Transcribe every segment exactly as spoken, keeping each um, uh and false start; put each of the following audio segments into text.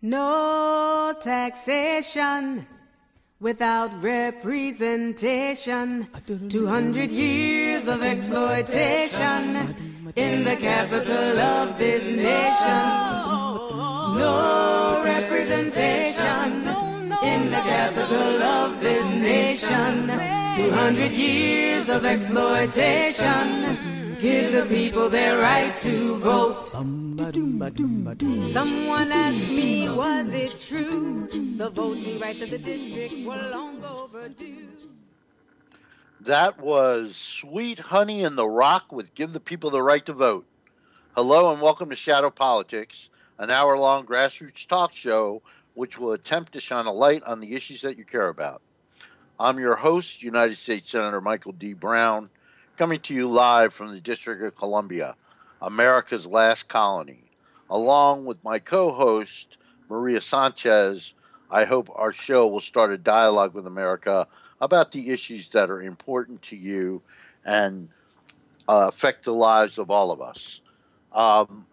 No taxation without representation. Two hundred years of exploitation in the capital of this nation. No representation in the capital of this nation. Two hundred years of exploitation. Give the people their right to vote. Someone asked me, was it true? The voting rights of the district were long overdue. That was Sweet Honey in the Rock with Give the People the Right to Vote. Hello and welcome to Shadow Politics, an hour-long grassroots talk show which will attempt to shine a light on the issues that you care about. I'm your host, United States Senator Michael D. Brown, coming to you live from the District of Columbia, America's last colony. Along with my co-host, Maria Sanchez, I hope our show will start a dialogue with America about the issues that are important to you and uh, affect the lives of all of us. Um,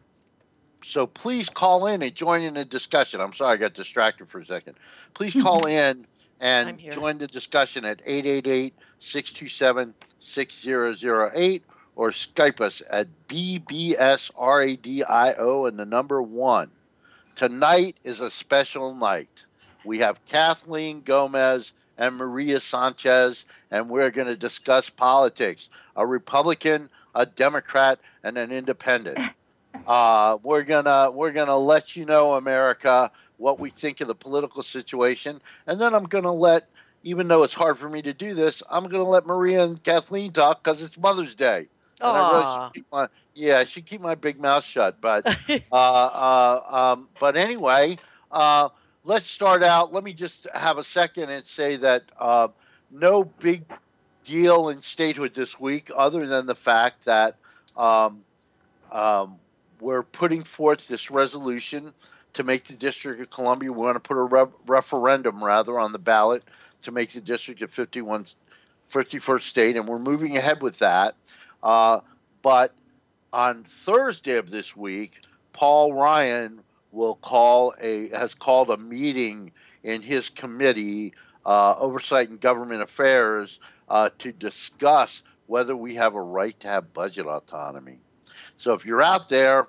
so please call in and join in the discussion. I'm sorry, I got distracted for a second. Please call in and join the discussion at eight eight eight, six two seven, six zero zero eight or Skype us at B B S Radio and the number one. Tonight is a special night. We have Kathleen Gomez and Maria Sanchez, and we're going to discuss politics, a Republican, a Democrat, and an independent. Uh, we're gonna we're gonna let you know, America, what we think of the political situation, and then I'm gonna let, even though it's hard for me to do this, I'm gonna let Maria and Kathleen talk because it's Mother's Day. And I really should keep my, yeah, I should keep my big mouth shut. But uh, uh, um, but anyway, uh, let's start out. Let me just have a second and say that uh, no big deal in statehood this week, other than the fact that um, um, we're putting forth this resolution to make the District of Columbia. We want to put a re- referendum, rather, on the ballot to make the district a fifty-one, fifty-first state, and we're moving ahead with that. Uh, but on Thursday of this week, Paul Ryan will call a has called a meeting in his committee, uh, Oversight and Government Affairs, uh, to discuss whether we have a right to have budget autonomy. So if you're out there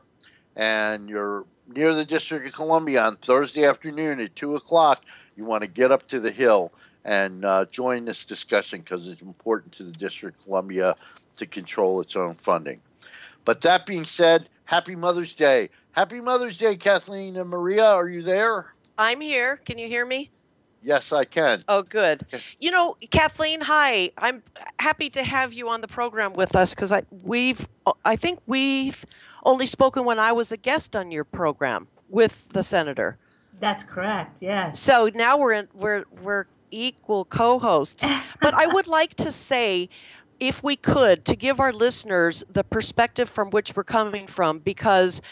and you're near the District of Columbia on Thursday afternoon at two o'clock, you want to get up to the Hill and uh, join this discussion because it's important to the District of Columbia to control its own funding. But that being said, happy Mother's Day. Happy Mother's Day, Kathleen and Maria. Are you there? I'm here. Can you hear me? Yes, I can. Oh, good. You know, Kathleen, hi. I'm happy to have you on the program with us because I we've I think we've only spoken when I was a guest on your program with the senator. That's correct. Yes. So now we're in, we're we're equal co-hosts. But I would like to say, if we could, to give our listeners the perspective from which we're coming from, because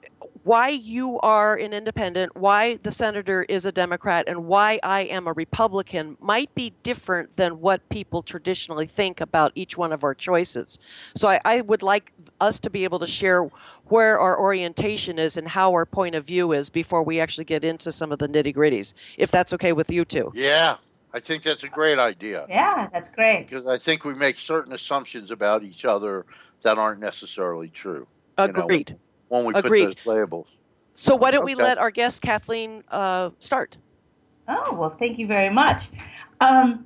why you are an independent, why the senator is a Democrat, and why I am a Republican might be different than what people traditionally think about each one of our choices. So I, I would like us to be able to share where our orientation is and how our point of view is before we actually get into some of the nitty-gritties, if that's okay with you two. Yeah, I think that's a great idea. Yeah, that's great. Because I think we make certain assumptions about each other that aren't necessarily true. Agreed. You know, when we Agreed. put those labels. So why don't Okay. we let our guest, Kathleen, uh, start? Oh, well, thank you very much. Um,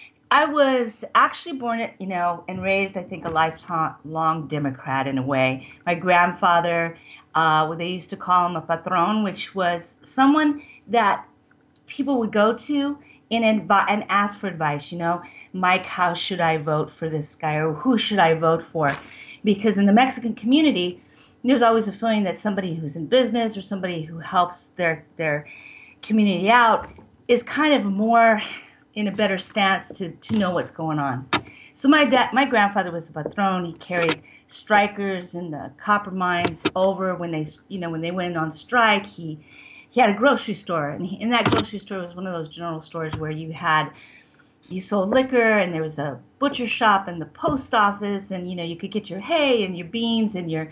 I was actually born, you know, and raised, I think, a lifelong Democrat in a way. My grandfather, uh, what they used to call him a patron, which was someone that people would go to and, advi- and ask for advice, you know. Mike, how should I vote for this guy, or who should I vote for? Because in the Mexican community, there's always a feeling that somebody who's in business or somebody who helps their their community out is kind of more in a better stance to, to know what's going on. So my dad, my grandfather was a patron. He carried strikers in the copper mines over when they, you know, when they went on strike. He he had a grocery store, and he, in that grocery store was one of those general stores where you had you sold liquor, and there was a butcher shop and the post office, and you know you could get your hay and your beans and your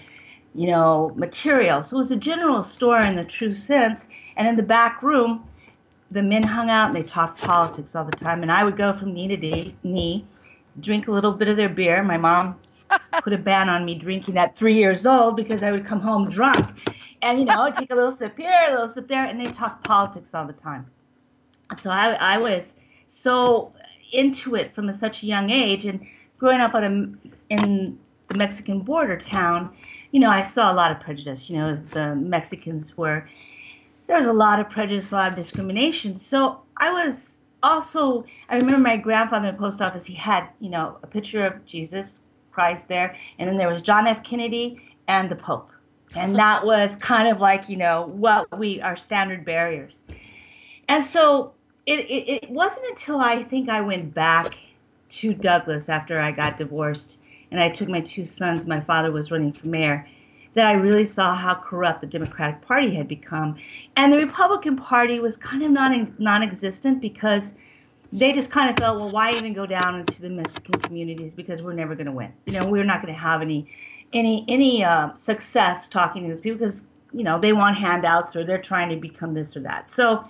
you know, material. So it was a general store in the true sense. And in the back room, the men hung out and they talked politics all the time. And I would go from knee to knee, knee drink a little bit of their beer. My mom put a ban on me drinking at three years old because I would come home drunk. And, you know, I'd take a little sip here, a little sip there, and they talked politics all the time. So I, I was so into it from a, such a young age. And growing up on a, in the Mexican border town, you know, I saw a lot of prejudice, you know, as the Mexicans were. There was a lot of prejudice, a lot of discrimination. So I was also, I remember my grandfather in the post office, he had, you know, a picture of Jesus Christ there. And then there was John F. Kennedy and the Pope. And that was kind of like, you know, what we, our standard barriers. And so it, it, it wasn't until I think I went back to Douglas after I got divorced and I took my two sons, my father was running for mayor, that I really saw how corrupt the Democratic Party had become. And the Republican Party was kind of non, non-existent because they just kind of felt, well, why even go down into the Mexican communities because we're never going to win. You know, we're not going to have any any any uh, success talking to these people because, you know, they want handouts or they're trying to become this or that. So,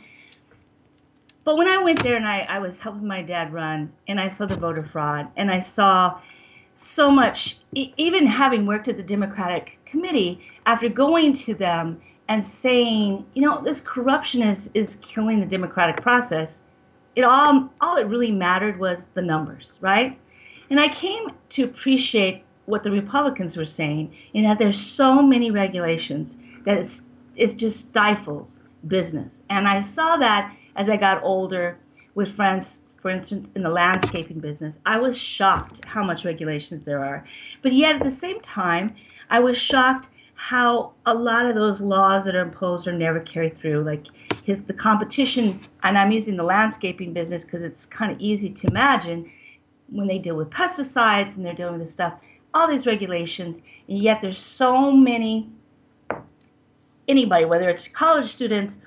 but when I went there and I, I was helping my dad run and I saw the voter fraud and I saw so much, e- even having worked at the Democratic Committee, after going to them and saying, you know, this corruption is, is killing the democratic process, it all, all it really mattered was the numbers, right? And I came to appreciate what the Republicans were saying, in that there's so many regulations that it's it just stifles business. And I saw that as I got older with friends, for instance, in the landscaping business. I was shocked how much regulations there are. But yet at the same time, I was shocked how a lot of those laws that are imposed are never carried through. Like his, the competition, and I'm using the landscaping business because it's kind of easy to imagine when they deal with pesticides and they're dealing with this stuff, all these regulations, and yet there's so many, anybody, whether it's college students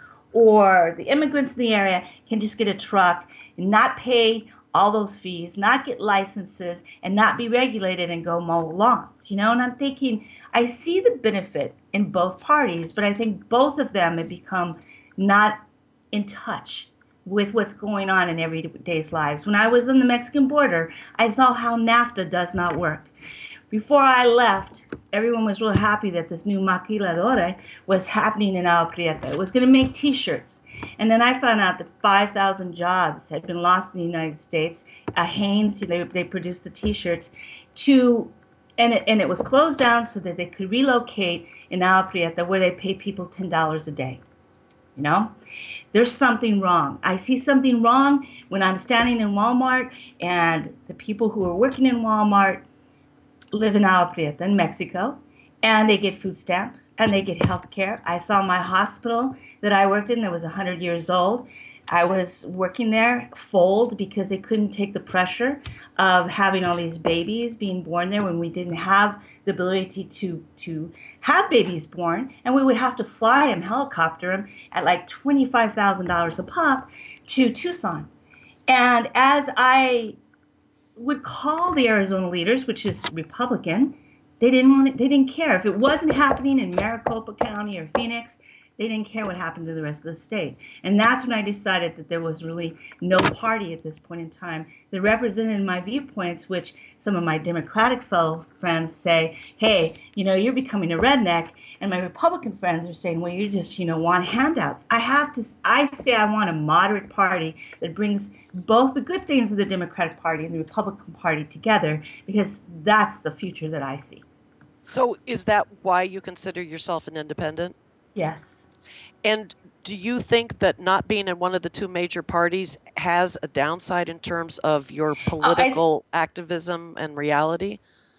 or the immigrants in the area, can just get a truck and not pay all those fees, not get licenses, and not be regulated and go mow lawns, you know? And I'm thinking, I see the benefit in both parties, but I think both of them have become not in touch with what's going on in everyday's lives. When I was on the Mexican border, I saw how NAFTA does not work. Before I left, everyone was real happy that this new maquiladora was happening in Agua Prieta. It was going to make T-shirts. And then I found out that five thousand jobs had been lost in the United States. Uh, Hanes, they, they produced the T-shirts, to, and it, and it was closed down so that they could relocate in Agua Prieta where they pay people ten dollars a day. You know? There's something wrong. I see something wrong when I'm standing in Walmart and the people who are working in Walmart live in Agua Prieta in Mexico, and they get food stamps and they get health care. I saw my hospital that I worked in that was one hundred years old. I was working there fold because they couldn't take the pressure of having all these babies being born there when we didn't have the ability to to have babies born, and we would have to fly them, helicopter them at like twenty-five thousand dollars a pop to Tucson. And as I would call the Arizona leaders, which is Republican, they didn't want it, they didn't care. If it wasn't happening in Maricopa County or Phoenix, they didn't care what happened to the rest of the state. And that's when I decided that there was really no party at this point in time that represented my viewpoints, which some of my Democratic fellow friends say, hey, you know, you're becoming a redneck. And my Republican friends are saying, well, you just, you know, want handouts. I have to, I say I want a moderate party that brings both the good things of the Democratic Party and the Republican Party together, because that's the future that I see. So is that why you consider yourself an independent? Yes. And do you think that not being in one of the two major parties has a downside in terms of your political uh, I, activism and reality?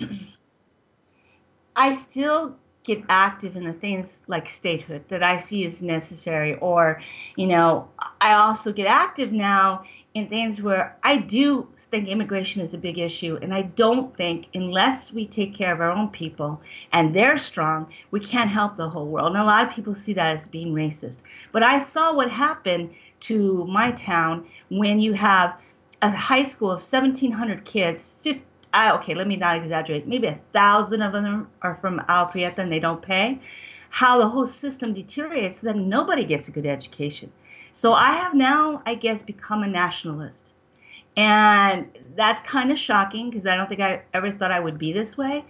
I still get active in the things like statehood that I see as necessary, or, you know, I also get active now in things where I do think immigration is a big issue, and I don't think unless we take care of our own people and they're strong, we can't help the whole world. And a lot of people see that as being racist. But I saw what happened to my town when you have a high school of seventeen hundred kids, I, okay, let me not exaggerate, maybe a thousand of them are from Agua Prieta and they don't pay, how the whole system deteriorates so that nobody gets a good education. So I have now, I guess, become a nationalist. And that's kind of shocking because I don't think I ever thought I would be this way.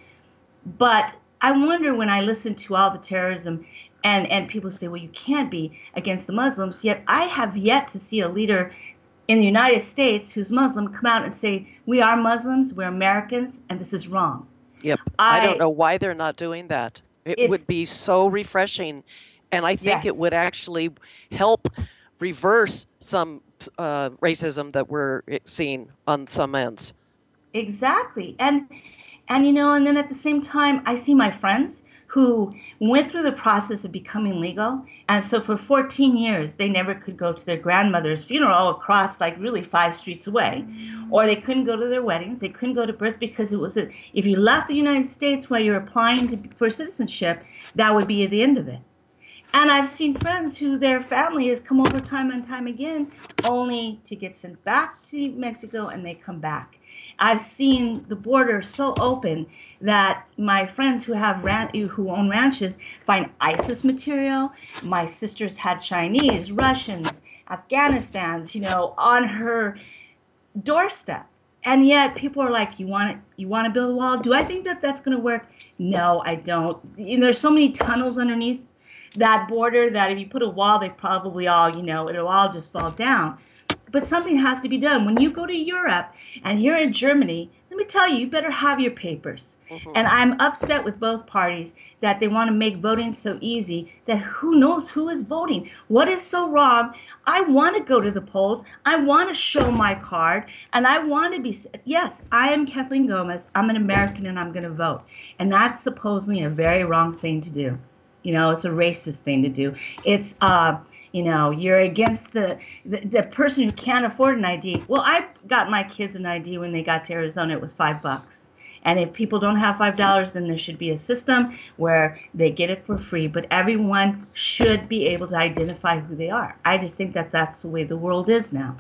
But I wonder when I listen to all the terrorism and, and people say, well, you can't be against the Muslims, yet I have yet to see a leader in the United States who's Muslim come out and say, we are Muslims, we're Americans, and this is wrong. Yep. I, I don't know why they're not doing that. It It's- would be so refreshing. And I think Yes. it would actually help reverse some uh, racism that we're seeing on some ends. Exactly. And and you know, and then at the same time I see my friends who went through the process of becoming legal, and so for fourteen years they never could go to their grandmother's funeral across like really five streets away, or they couldn't go to their weddings, they couldn't go to births because it was a, if you left the United States while you're applying to, for citizenship, that would be the end of it. And I've seen friends who their family has come over time and time again only to get sent back to Mexico, and they come back. I've seen the border so open that my friends who have ran- who own ranches find ISIS material. My sister's had Chinese, Russians, Afghanistan's, you know, on her doorstep. And yet people are like, you want to, you want to build a wall? Do I think that that's going to work? No, I don't. You know, there's so many tunnels underneath that border that if you put a wall, they probably all, you know, it'll all just fall down. But something has to be done. When you go to Europe and you're in Germany, let me tell you, you better have your papers. Mm-hmm. And I'm upset with both parties that they want to make voting so easy that who knows who is voting. What is so wrong? I want to go to the polls. I want to show my card. And I want to be, yes, I am Kathleen Gomez. I'm an American and I'm going to vote. And that's supposedly a very wrong thing to do. You know, it's a racist thing to do. It's, uh, you know, you're against the, the the person who can't afford an I D. Well, I got my kids an I D when they got to Arizona. It was five bucks. And if people don't have five dollars, then there should be a system where they get it for free. But everyone should be able to identify who they are. I just think that that's the way the world is now.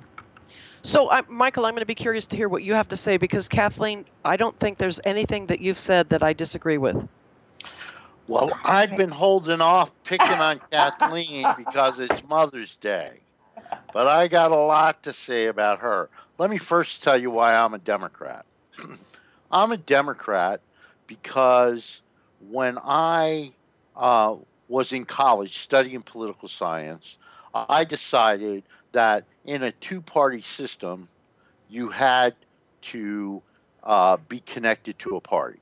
So, uh, Michael, I'm going to be curious to hear what you have to say because, Kathleen, I don't think there's anything that you've said that I disagree with. Well, I've been holding off picking on Kathleen because it's Mother's Day. But I got a lot to say about her. Let me first tell you why I'm a Democrat. I'm a Democrat because when I uh, was in college studying political science, I decided that in a two-party system, you had to uh, be connected to a party.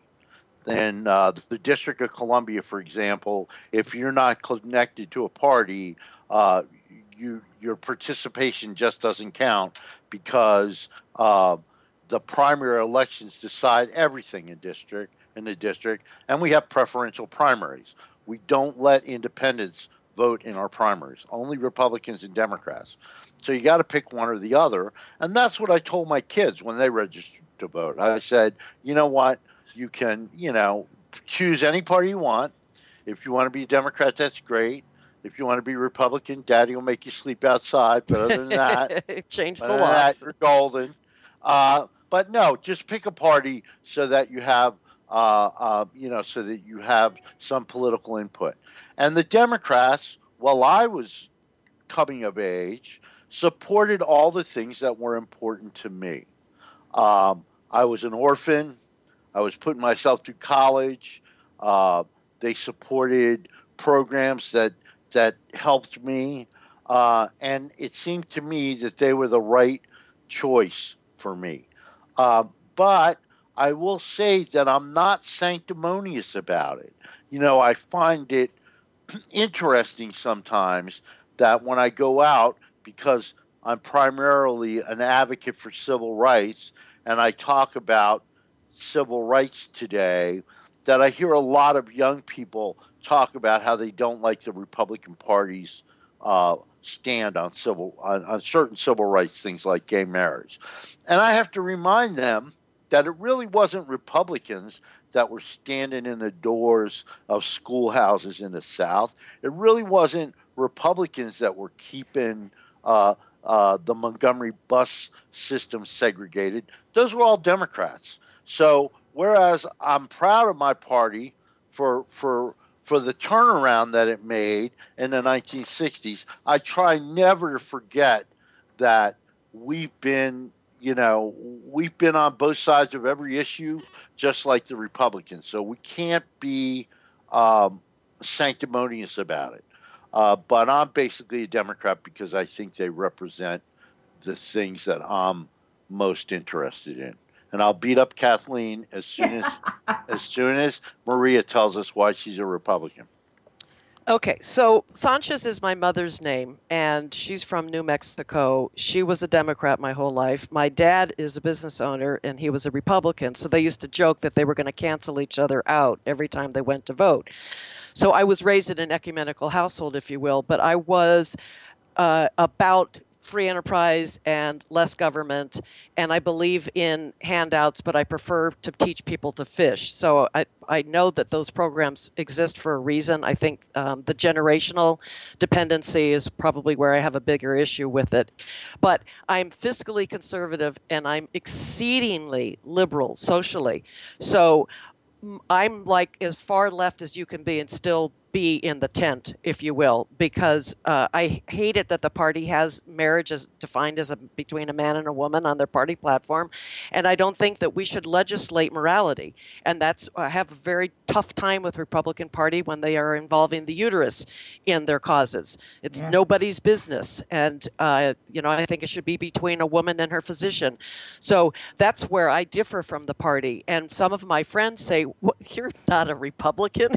In uh, the District of Columbia, for example, if you're not connected to a party, uh, you your participation just doesn't count because uh, the primary elections decide everything in district in the district, and we have preferential primaries. We don't let independents vote in our primaries, only Republicans and Democrats. So you got to pick one or the other, and that's what I told my kids when they registered to vote. I said, you know what? You can, you know, choose any party you want. If you want to be a Democrat, that's great. If you want to be Republican, Daddy will make you sleep outside. But other than that, change the laws. laws. You're golden. Uh, but no, just pick a party so that you have, uh, uh, you know, so that you have some political input. And the Democrats, while I was coming of age, supported all the things that were important to me. Um, I was an orphan. I was putting myself through college. Uh, they supported programs that that helped me, uh, and it seemed to me that they were the right choice for me. Uh, but I will say that I'm not sanctimonious about it. You know, I find it interesting sometimes that when I go out, because I'm primarily an advocate for civil rights, and I talk about civil rights today, that I hear a lot of young people talk about how they don't like the Republican Party's uh, stand on civil on, on certain civil rights things like gay marriage. And I have to remind them that it really wasn't Republicans that were standing in the doors of schoolhouses in the South. It really wasn't Republicans that were keeping uh, uh, the Montgomery bus system segregated. Those were all Democrats. So whereas I'm proud of my party for for for the turnaround that it made in the nineteen sixties, I try never to forget that we've been, you know, we've been on both sides of every issue, just like the Republicans. So we can't be um, sanctimonious about it. Uh, but I'm basically a Democrat because I think they represent the things that I'm most interested in. And I'll beat up Kathleen as soon as as soon as Maria tells us why she's a Republican. Okay, so Sanchez is my mother's name, and she's from New Mexico. She was a Democrat my whole life. My dad is a business owner, and he was a Republican. So they used to joke that they were going to cancel each other out every time they went to vote. So I was raised in an ecumenical household, if you will, but I was uh, about free enterprise and less government, and I believe in handouts, but I prefer to teach people to fish. So I, I know that those programs exist for a reason. I think um, the generational dependency is probably where I have a bigger issue with it. But I'm fiscally conservative and I'm exceedingly liberal socially. So I'm like as far left as you can be and still be in the tent, if you will, because uh, I hate it that the party has marriage as defined as a, between a man and a woman on their party platform, and I don't think that we should legislate morality. And that's I have a very tough time with Republican Party when they are involving the uterus in their causes. It's yeah. nobody's business, and uh, you know I think it should be between a woman and her physician. So that's where I differ from the party. And some of my friends say, well, "You're not a Republican."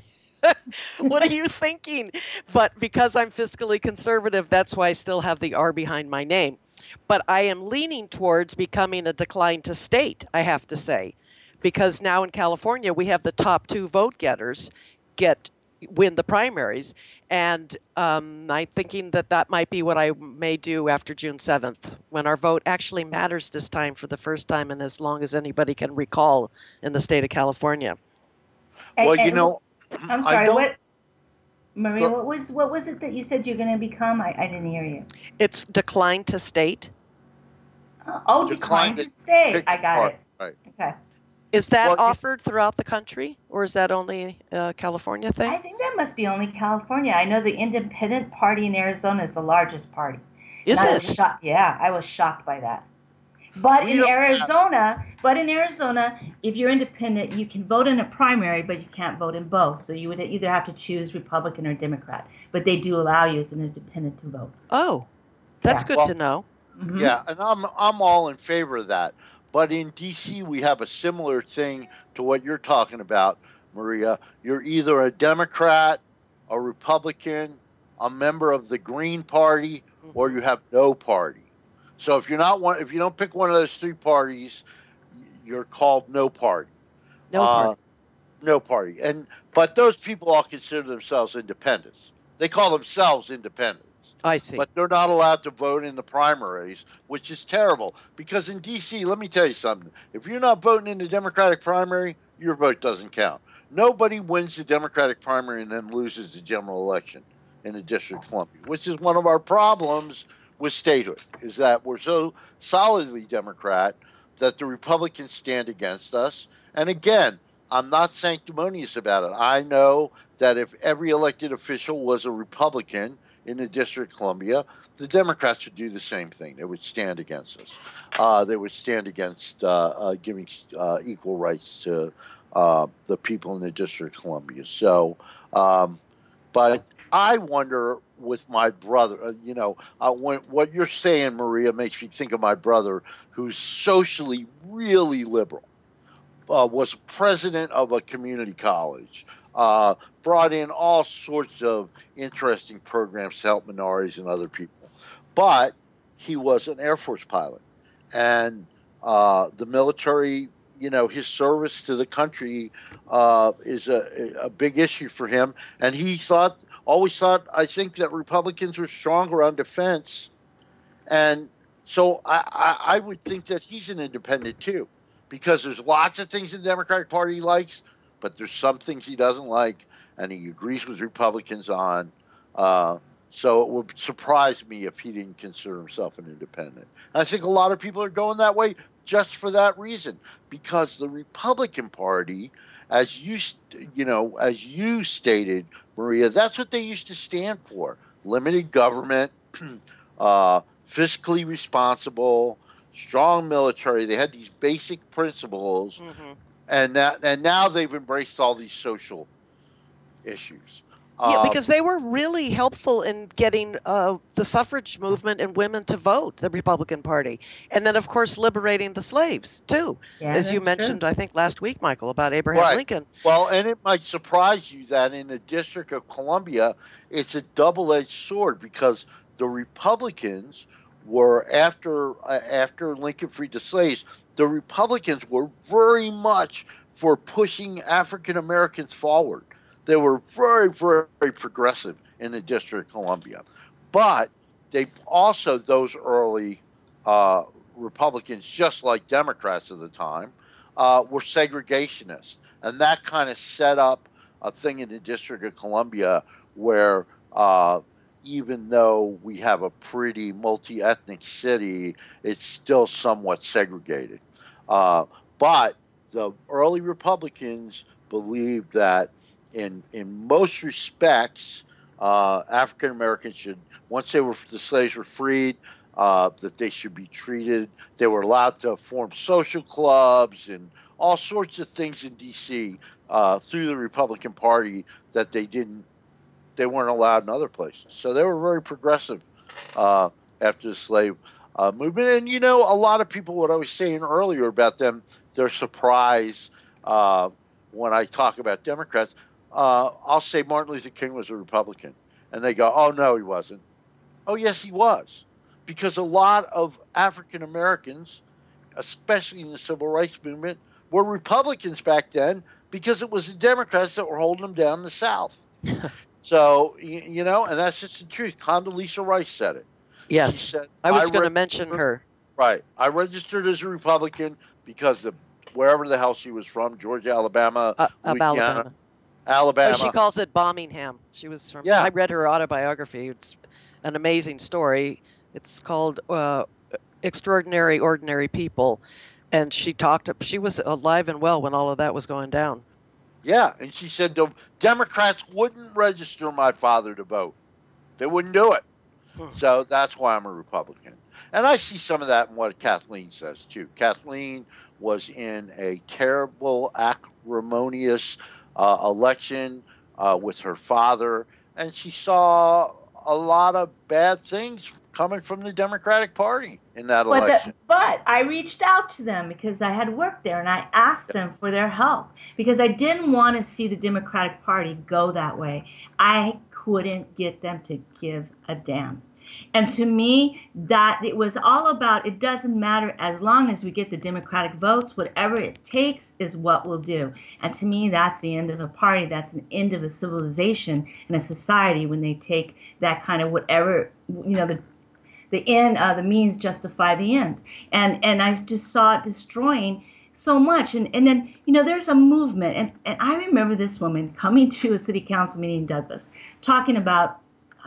What are you thinking? But because I'm fiscally conservative, that's why I still have the R behind my name. But I am leaning towards becoming a decline to state, I have to say, because now in California we have the top two vote getters get win the primaries, and um, I'm thinking that that might be what I may do after June seventh, when our vote actually matters this time for the first time in as long as anybody can recall in the state of California. Well, and, and you know. I'm sorry. What, Maria? What was what was it that you said you're going to become? I, I didn't hear you. It's decline to state. Oh, oh decline, decline to, to state. I got part. it. Right. Okay. Is that well, offered throughout the country, or is that only a California thing? I think that must be only California. I know the Independent Party in Arizona is the largest party. Is and it? I was shocked, yeah, I was shocked by that. But in Arizona, but in Arizona, if you're independent, you can vote in a primary, but you can't vote in both. So you would either have to choose Republican or Democrat. But they do allow you as an independent to vote. Oh, that's yeah. good well, to know. Mm-hmm. Yeah, and I'm I'm all in favor of that. But in D C, we have a similar thing to what you're talking about, Maria. You're either a Democrat, a Republican, a member of the Green Party, or you have no party. So if you're not one, if you don't pick one of those three parties, you're called no party. No party. Uh, no party. And but those people all consider themselves independents. They call themselves independents. I see. But they're not allowed to vote in the primaries, which is terrible. Because in D C, let me tell you something. If you're not voting in the Democratic primary, your vote doesn't count. Nobody wins the Democratic primary and then loses the general election in the District of Columbia, which is one of our problems with statehood, is that we're so solidly Democrat that the Republicans stand against us. And again, I'm not sanctimonious about it. I know that if every elected official was a Republican in the District of Columbia, the Democrats would do the same thing. They would stand against us. Uh, they would stand against uh, uh, giving uh, equal rights to uh, the people in the District of Columbia. So, um, but I wonder with my brother, uh, you know, uh, when, what you're saying, Maria, makes me think of my brother, who's socially really liberal, uh, was president of a community college, uh, brought in all sorts of interesting programs to help minorities and other people. But he was an Air Force pilot. And uh, the military, you know, his service to the country uh, is a, a big issue for him. And he thought, always thought, I think, that Republicans were stronger on defense. And so I, I, I would think that he's an independent too, because there's lots of things the Democratic Party he likes, but there's some things he doesn't like, and he agrees with Republicans on. Uh, So it would surprise me if he didn't consider himself an independent. And I think a lot of people are going that way just for that reason, because the Republican Party, as you you know, as you stated, Maria, that's what they used to stand for: limited government, uh, fiscally responsible, strong military. They had these basic principles, mm-hmm. and that and now they've embraced all these social issues. Yeah, because they were really helpful in getting uh, the suffrage movement and women to vote, the Republican Party. And then, of course, liberating the slaves, too, yeah, as you mentioned, true. I think, last week, Michael, about Abraham right. Lincoln. Well, and it might surprise you that in the District of Columbia, it's a double-edged sword, because the Republicans were, after, uh, after Lincoln freed the slaves, the Republicans were very much for pushing African Americans forward. They were very, very, very progressive in the District of Columbia. But they also, those early uh, Republicans, just like Democrats at the time, uh, were segregationists. And that kind of set up a thing in the District of Columbia where uh, even though we have a pretty multi-ethnic city, it's still somewhat segregated. Uh, but the early Republicans believed that In in most respects, uh, African Americans should, once they were the slaves were freed, uh, that they should be treated. They were allowed to form social clubs and all sorts of things in D C uh, through the Republican Party that they didn't, they weren't allowed in other places. So they were very progressive uh, after the slave uh, movement. And you know, a lot of people, what I was saying earlier about them, their surprise uh, when I talk about Democrats. Uh, I'll say Martin Luther King was a Republican. And they go, oh, no, he wasn't. Oh, yes, he was. Because a lot of African Americans, especially in the Civil Rights Movement, were Republicans back then because it was the Democrats that were holding them down in the South. So, you, you know, and that's just the truth. Condoleezza Rice said it. Yes, said, I was I going to re- mention her. Right. I registered as a Republican because the wherever the hell she was from, Georgia, Alabama, Uh, Louisiana, Alabama. Alabama. Oh, she calls it Bombingham. She was from. Yeah. I read her autobiography. It's an amazing story. It's called uh, "Extraordinary Ordinary People," and she talked. She was alive and well when all of that was going down. Yeah, and she said the Democrats wouldn't register my father to vote. They wouldn't do it. Hmm. So that's why I'm a Republican. And I see some of that in what Kathleen says, too. Kathleen was in a terrible, acrimonious uh, election uh, with her father, and she saw a lot of bad things coming from the Democratic Party in that but election. The, but I reached out to them because I had worked there, and I asked them for their help because I didn't want to see the Democratic Party go that way. I couldn't get them to give a damn. And to me, that it was all about, it doesn't matter as long as we get the Democratic votes, whatever it takes is what we'll do. And to me, that's the end of a party. That's the end of a civilization and a society when they take that kind of whatever, you know, the the end, uh, the means justify the end. And and I just saw it destroying so much. And, and then, you know, there's a movement. And, and I remember this woman coming to a city council meeting in Douglas, talking about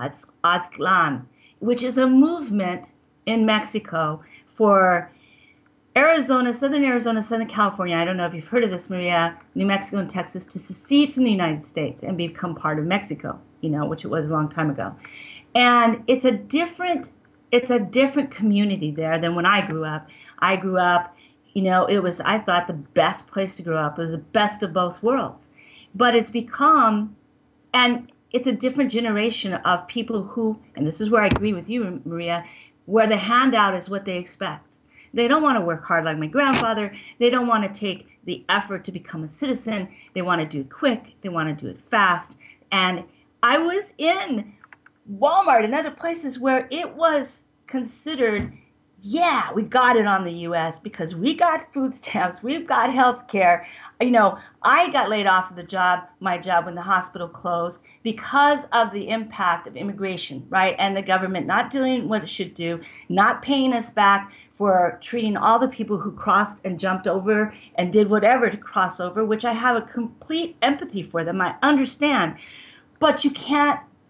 Aztlan, which is a movement in Mexico for Arizona, Southern Arizona, Southern California. I don't know if you've heard of this, Maria, New Mexico and Texas, to secede from the United States and become part of Mexico, you know, which it was a long time ago. And it's a different, it's a different community there than when I grew up. I grew up, you know, it was, I thought, the best place to grow up. It was the best of both worlds. But it's become, and it's a different generation of people who, and this is where I agree with you, Maria, where the handout is what they expect. They don't want to work hard like my grandfather. They don't want to take the effort to become a citizen. They want to do it quick. They want to do it fast. And I was in Walmart and other places where it was considered, yeah, we got it on the U S because we got food stamps, we've got health care. You know, I got laid off of the job, my job, when the hospital closed because of the impact of immigration, right? And the government not doing what it should do, not paying us back for treating all the people who crossed and jumped over and did whatever to cross over, which I have a complete empathy for them. I understand. But you can't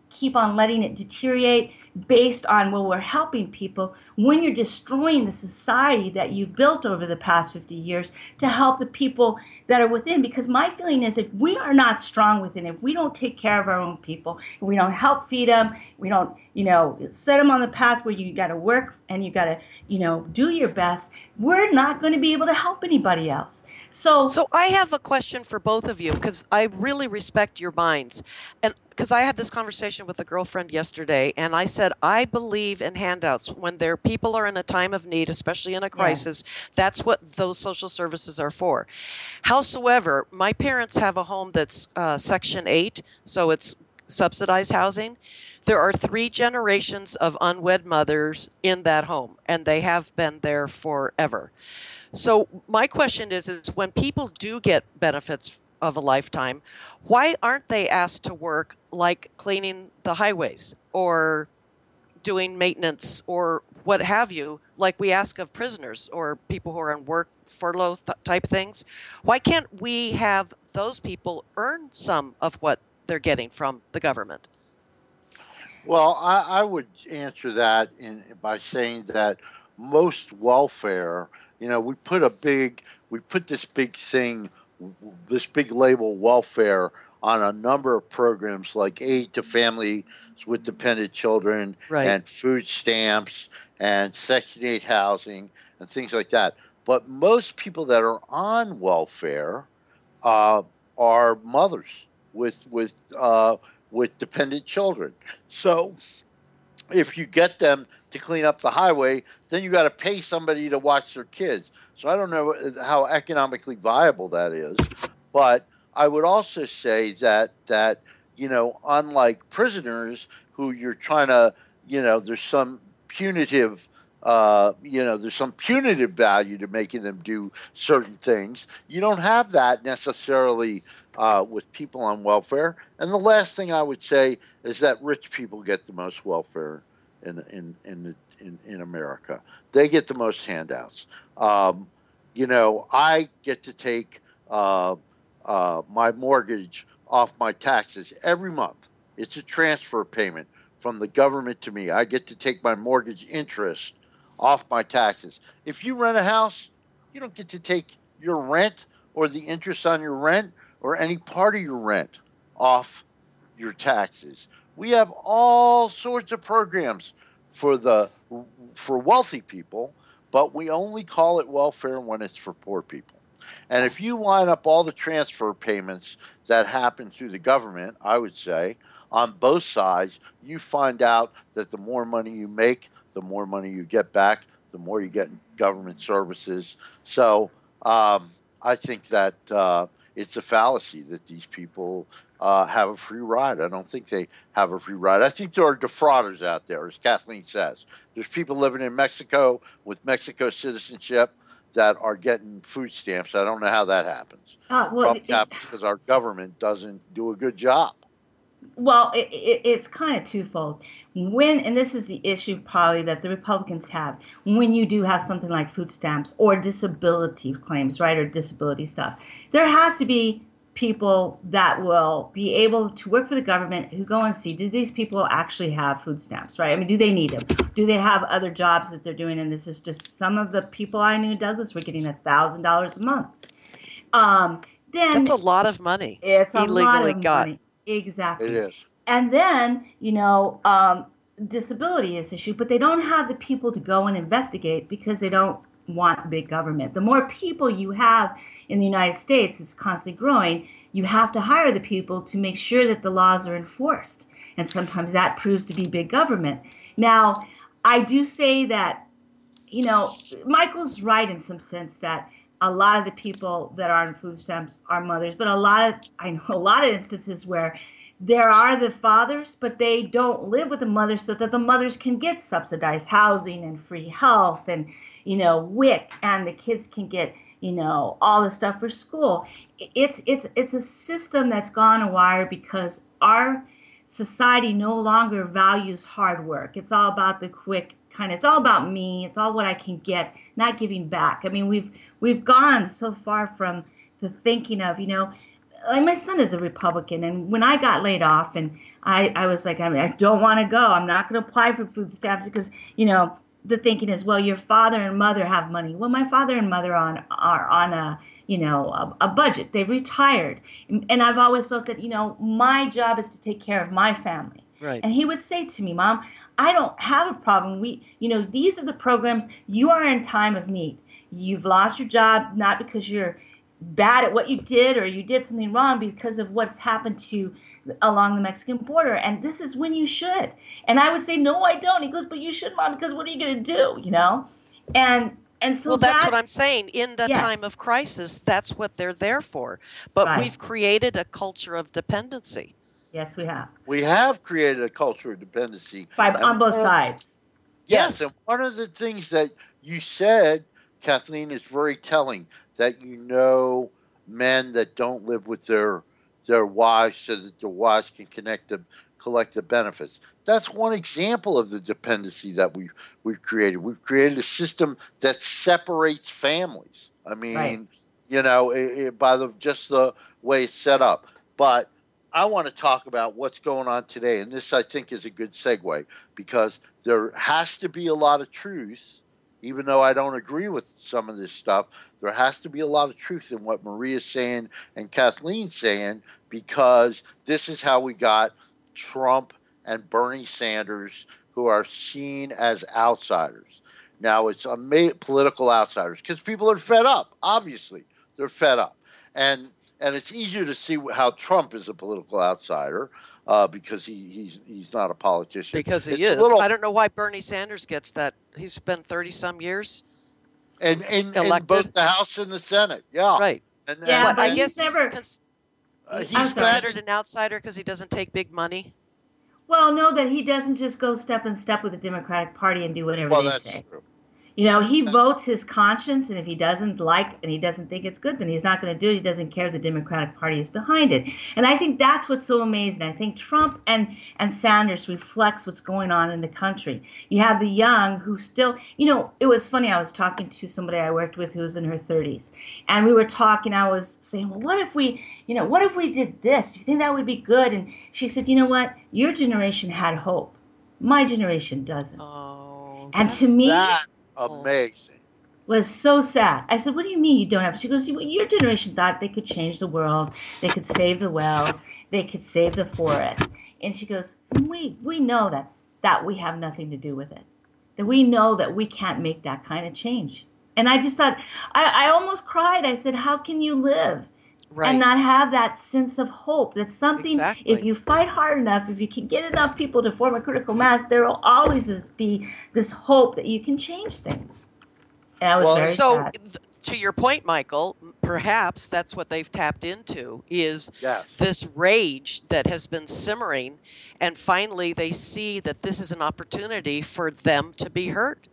keep on letting it deteriorate based on, well, we're helping people, when you're destroying the society that you've built over the past fifty years to help the people that are within. Because my feeling is, if we are not strong within, if we don't take care of our own people, if we don't help feed them, we don't, you know, set them on the path where you got to work and you got to, you know, do your best, we're not going to be able to help anybody else. So, so I have a question for both of you, because I really respect your minds. And because I had this conversation with a girlfriend yesterday, and I said, I believe in handouts. When their people are in a time of need, especially in a crisis, yes. That's what those social services are for. Howsoever, my parents have a home that's uh, Section eight, so it's subsidized housing. There are three generations of unwed mothers in that home, and they have been there forever. So my question is, is when people do get benefits of a lifetime, why aren't they asked to work like cleaning the highways or doing maintenance or what have you, like we ask of prisoners or people who are on work furlough th- type things? Why can't we have those people earn some of what they're getting from the government? Well, I, I would answer that in, by saying that most welfare, you know, we put a big, we put this big thing, this big label welfare on a number of programs like aid to families with dependent children, right, and food stamps and Section eight housing and things like that. But most people that are on welfare uh, are mothers with with uh, with dependent children. So if you get them to clean up the highway, then you got to pay somebody to watch their kids. So I don't know how economically viable that is. But I would also say that, that you know, unlike prisoners who you're trying to, you know, there's some punitive, uh, you know, there's some punitive value to making them do certain things. You don't have that necessarily uh, with people on welfare. And the last thing I would say is that rich people get the most welfare in in in the, in, in America. They get the most handouts. Um, you know, I get to take uh, uh, my mortgage off my taxes every month. It's a transfer payment from the government to me. I get to take my mortgage interest off my taxes. If you rent a house, you don't get to take your rent or the interest on your rent or any part of your rent off your taxes. We have all sorts of programs for the for wealthy people, but we only call it welfare when it's for poor people. And if you line up all the transfer payments that happen through the government, I would say, on both sides, you find out that the more money you make, the more money you get back, the more you get in government services. So um, I think that uh, it's a fallacy that these people uh, have a free ride. I don't think they have a free ride. I think there are defrauders out there, as Kathleen says. There's people living in Mexico with Mexico citizenship that are getting food stamps. I don't know how that happens. Uh, well, Probably it, happens because our government doesn't do a good job. Well, it, it, it's kind of twofold. When, and this is the issue probably that the Republicans have, when you do have something like food stamps or disability claims, right, or disability stuff, there has to be people that will be able to work for the government who go and see, do these people actually have food stamps, right? I mean, do they need them? Do they have other jobs that they're doing? And this is just some of the people I knew in Douglas were getting one thousand dollars a month. Um, then That's a lot of money. It's a illegally lot of got. money. Exactly. It is. And then, you know, um, disability is an issue, but they don't have the people to go and investigate because they don't want big government. The more people you have in the United States, it's constantly growing, you have to hire the people to make sure that the laws are enforced. And sometimes that proves to be big government. Now, I do say that, you know, Michael's right in some sense that a lot of the people that are on food stamps are mothers, but a lot of, I know a lot of instances where there are the fathers, but they don't live with the mothers so that the mothers can get subsidized housing and free health and, you know, W I C, and the kids can get, you know, all the stuff for school. It's it's it's a system that's gone awry because our society no longer values hard work. It's all about the quick kind of, it's all about me. It's all what I can get, not giving back. I mean, we've we've gone so far from the thinking of, you know, like my son is a Republican, and when I got laid off, and I, I was like, I mean, I don't want to go. I'm not going to apply for food stamps because, you know, the thinking is, well, your father and mother have money. Well, my father and mother on are on a, you know, a, a budget. They've retired, and I've always felt that, you know, my job is to take care of my family. Right. And he would say to me, Mom, I don't have a problem. We, you know, these are the programs. You are in time of need. You've lost your job not because you're bad at what you did or you did something wrong, because of what's happened to along the Mexican border, and this is when you should. And I would say, no, I don't. He goes, but you should, Mom, because what are you going to do? You know, and and so well, that's, that's what I'm saying. In the yes. time of crisis, that's what they're there for. But Right. we've created a culture of dependency. Yes, we have. We have created a culture of dependency. By, And on both one- sides. Yes, Yes. and one of the things that you said, Kathleen, is very telling, that you know men that don't live with their their wives so that their wives can connect the collect the benefits. That's one example of the dependency that we've we've created. We've created a system that separates families. I mean, Right. you know, it, it, by the just the way it's set up. But I want to talk about what's going on today, and this I think is a good segue, because there has to be a lot of truth, even though I don't agree with some of this stuff. There has to be a lot of truth in what Maria's saying and Kathleen's saying, because this is how we got Trump and Bernie Sanders, who are seen as outsiders. Now, it's ama- political outsiders, because people are fed up. Obviously, they're fed up. And and it's easier to see how Trump is a political outsider uh, because he, he's he's not a politician. Because he It's is. a little- I don't know why Bernie Sanders gets that. He's been thirty-some years. And in, in Elected. both the House and the Senate, yeah. Right. And, Yeah, and- But I he's guess never- he's, cons- uh, he's I'm been- sorry. considered an outsider because he doesn't take big money. Well, know that he doesn't just go step in step with the Democratic Party and do whatever well, they that's say. true. You know, he That's- votes his conscience, and if he doesn't like and he doesn't think it's good, then he's not going to do it. He doesn't care. The Democratic Party is behind it. And I think that's what's so amazing. I think Trump and, and Sanders reflects what's going on in the country. You have the young who still, you know, it was funny. I was talking to somebody I worked with who was in her thirties, and we were talking. I was saying, well, what if we, you know, what if we did this? Do you think that would be good? And she said, you know what? Your generation had hope. My generation doesn't. Oh. And to that's- me, That amazing. was so sad. I said, what do you mean you don't have? She goes, your generation thought they could change the world. They could save the wells. They could save the forest. And she goes, we, we know that, that we have nothing to do with it. That we know that we can't make that kind of change. And I just thought, I, I almost cried. I said, how can you live Right. and not have that sense of hope? That's something, Exactly. if you fight hard enough, if you can get enough people to form a critical mass, there will always is- be this hope that you can change things. And I was Well, very So, sad. th- to your point, Michael, perhaps that's what they've tapped into is Yes. this rage that has been simmering, and finally they see that this is an opportunity for them to be heard.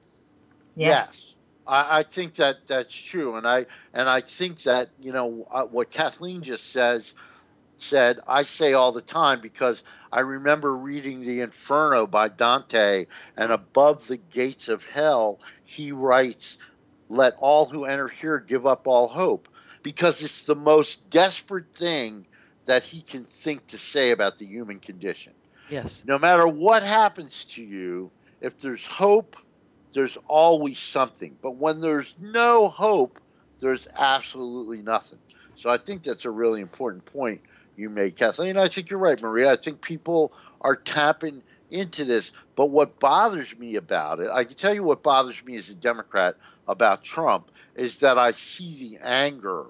Yes. I, I think that that's true, and I and I think that, you know, uh, what Kathleen just says said I say all the time, because I remember reading the Inferno by Dante, and above the gates of hell he writes, "Let all who enter here give up all hope," because it's the most desperate thing that he can think to say about the human condition. Yes. No matter what happens to you, if there's hope, there's always something. But when there's no hope, there's absolutely nothing. So I think that's a really important point you made, Kathleen. I think you're right, Maria. I think people are tapping into this. But what bothers me about it, I can tell you what bothers me as a Democrat about Trump, is that I see the anger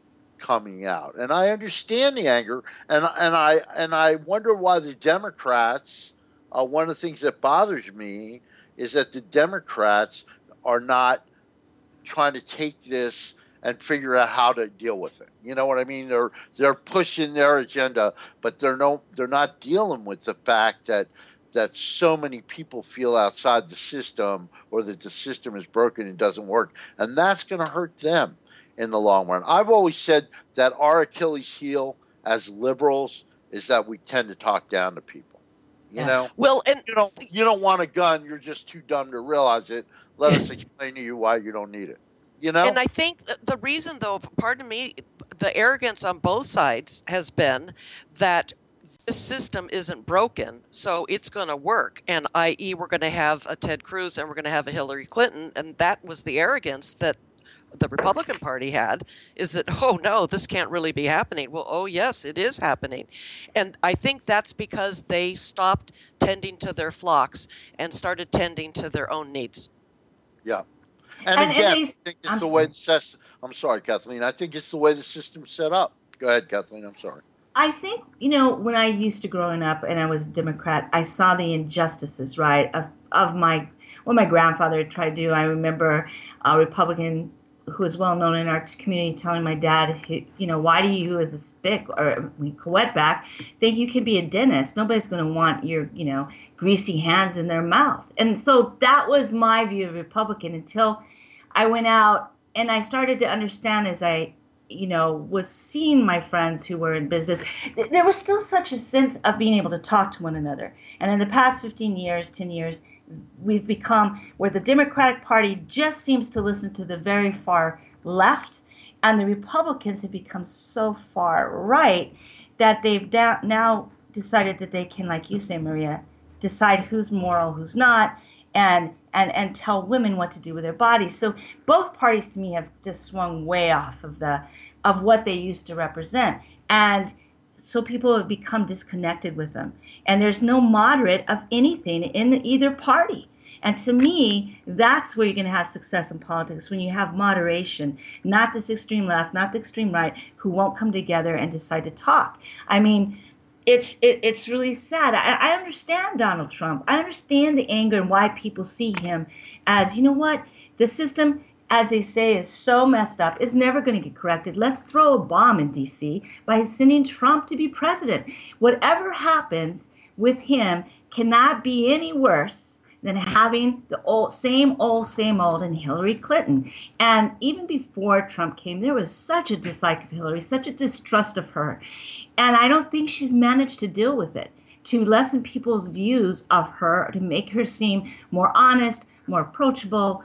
coming out. And I understand the anger, and and I and I wonder why the Democrats, uh, one of the things that bothers me is that the Democrats are not trying to take this and figure out how to deal with it. You know what I mean? They're they're pushing their agenda, but they're no they're not dealing with the fact that that so many people feel outside the system, or that the system is broken and doesn't work, and that's going to hurt them in the long run. I've always said that our Achilles heel as liberals is that we tend to talk down to people. You Yeah. know, Well, and you don't you don't want a gun. You're just too dumb to realize it. Let us explain to you why you don't need it. You know, And I think th- the reason, though, pardon me, the arrogance on both sides has been that this system isn't broken, so it's going to work. And that is, we're going to have a Ted Cruz and we're going to have a Hillary Clinton. And that was the arrogance that the Republican Party had, is that, oh, no, this can't really be happening. Well, oh, yes, it is happening. And I think that's because they stopped tending to their flocks and started tending to their own needs. Yeah. And, and again, and I think it's I'm the way the system, I'm sorry, Kathleen, I think it's the way the system's set up. Go ahead, Kathleen, I'm sorry. I think, you know, when I used to growing up and I was a Democrat, I saw the injustices, right, of, of my, what my grandfather tried to do. I remember a Republican who is well known in our community telling my dad, you know, why do you as a spick or wetback think you can be a dentist? Nobody's going to want your, you know, greasy hands in their mouth. And so that was my view of Republican until I went out and I started to understand as I, you know, was seeing my friends who were in business. There was still such a sense of being able to talk to one another. And in the past fifteen years, ten years, we've become where the Democratic Party just seems to listen to the very far left, and the Republicans have become so far right that they've da- now decided that they can, like you say, Maria, decide who's moral, who's not, and and and tell women what to do with their bodies. So both parties, to me, have just swung way off of the of what they used to represent, and so people have become disconnected with them. And there's no moderate of anything in either party. And to me, that's where you're going to have success in politics, when you have moderation, not this extreme left, not the extreme right, who won't come together and decide to talk. I mean, it's it, it's really sad. I, I understand Donald Trump. I understand the anger and why people see him as, you know what, the system, as they say, is so messed up, it's never going to get corrected. Let's throw a bomb in D C by sending Trump to be president. Whatever happens with him cannot be any worse than having the old, same old, same old in Hillary Clinton. And even before Trump came, there was such a dislike of Hillary, such a distrust of her. And I don't think she's managed to deal with it, to lessen people's views of her, to make her seem more honest, more approachable.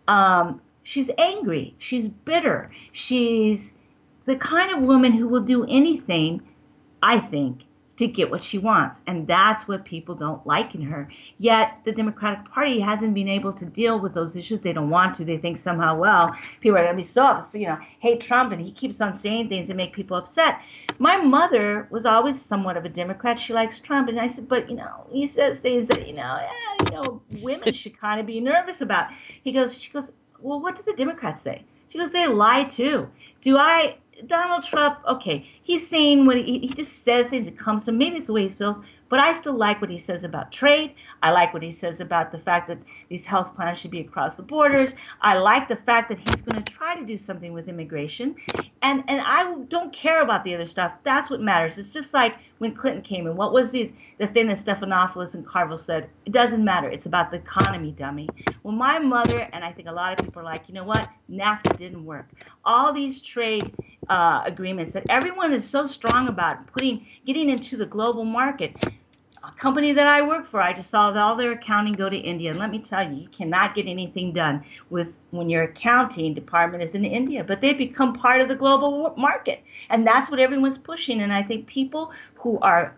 Um, she's angry. She's bitter. She's the kind of woman who will do anything, I think, to get what she wants. And that's what people don't like in her. Yet the Democratic Party hasn't been able to deal with those issues. They don't want to. They think somehow, well, people are going to be so upset, you know, hate Trump, and he keeps on saying things that make people upset. My mother was always somewhat of a Democrat. She likes Trump. And I said, but, you know, he says things that, you know, yeah, you know, women should kind of be nervous about. He goes, she goes, well, what do the Democrats say? She goes, they lie too. Do I... Donald Trump, okay, he's saying what he, he just says things, it comes to him. Maybe it's the way he feels, but I still like what he says about trade. I like what he says about the fact that these health plans should be across the borders. I like the fact that he's going to try to do something with immigration. And and I don't care about the other stuff. That's what matters. It's just like when Clinton came in. What was the, the thing that Stephanopoulos and Carville said? It doesn't matter. It's about the economy, dummy. Well, my mother, and I think a lot of people are like, you know what? NAFTA didn't work. All these trade uh, agreements that everyone is so strong about, putting, getting into the global market. A company that I work for, I just saw all their accounting go to India. And let me tell you, you cannot get anything done with when your accounting department is in India. But they've become part of the global market. And that's what everyone's pushing. And I think people who are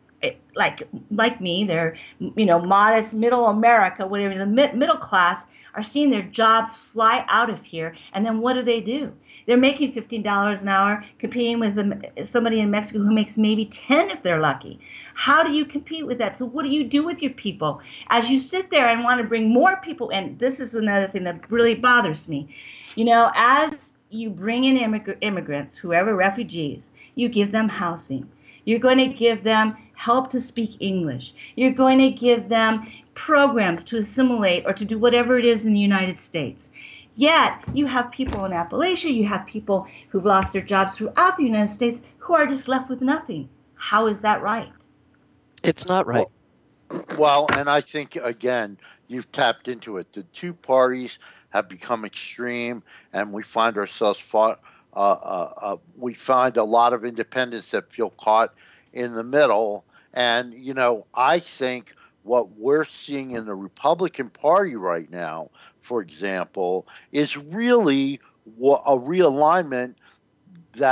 like like me, they're, you know, modest middle America, whatever, the mid, middle class, are seeing their jobs fly out of here. And then what do they do? They're making fifteen dollars an hour, competing with somebody in Mexico who makes maybe ten if they're lucky. How do you compete with that? So what do you do with your people? As you sit there and want to bring more people in, this is another thing that really bothers me. You know, as you bring in immig- immigrants, whoever, refugees, you give them housing. You're going to give them help to speak English. You're going to give them programs to assimilate or to do whatever it is in the United States. Yet, you have people in Appalachia, you have people who've lost their jobs throughout the United States who are just left with nothing. How is that right? It's not right. Well, well, and I think, again, you've tapped into it. The two parties have become extreme, and we find ourselves fought. Uh, uh, uh, we find a lot of independents that feel caught in the middle. And, you know, I think what we're seeing in the Republican Party right now, for example, is really a realignment that